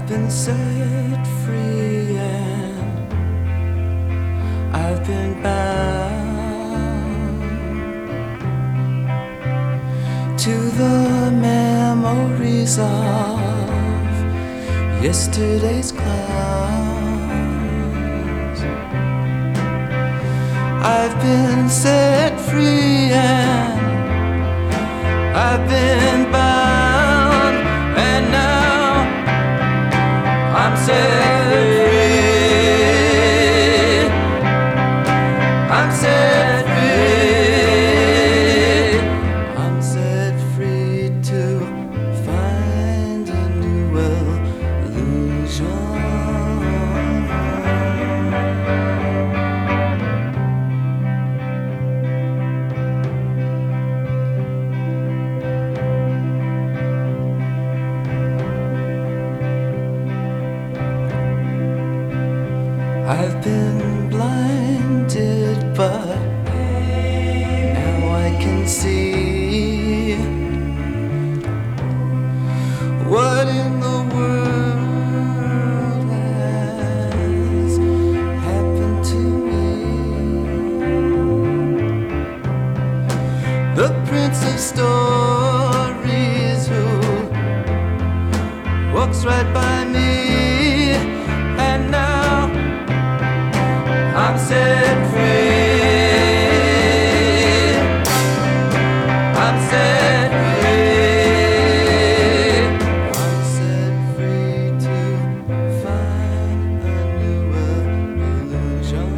been set free and I've been bound to the memories of yesterday's clouds. I've been set free and I've been bound, and now I'm set free. I'm set free. I'm set free to find a new illusion. I've been blinded, but now I can see what in the world has happened to me. The Prince of Stories who walks right by me, and now I'm set free. I'm set free. I'm set free to find a new illusion.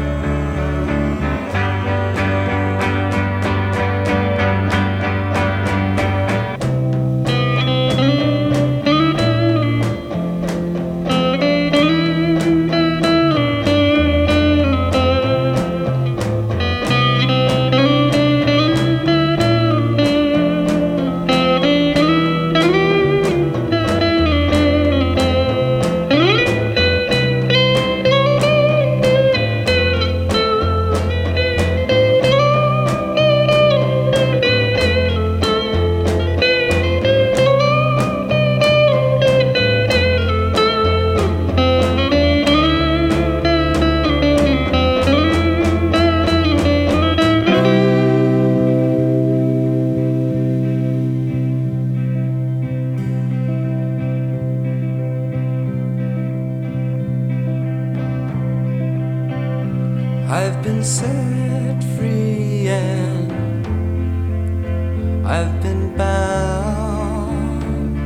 I've been set free and I've been bound.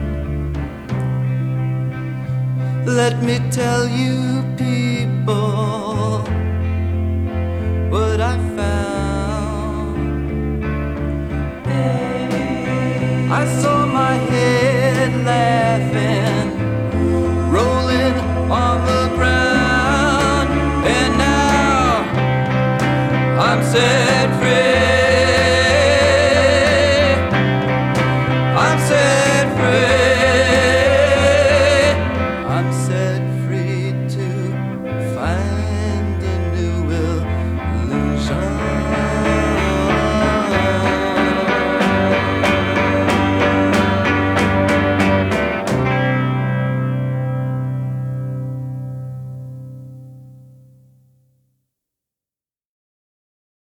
Let me tell you, people, what I found.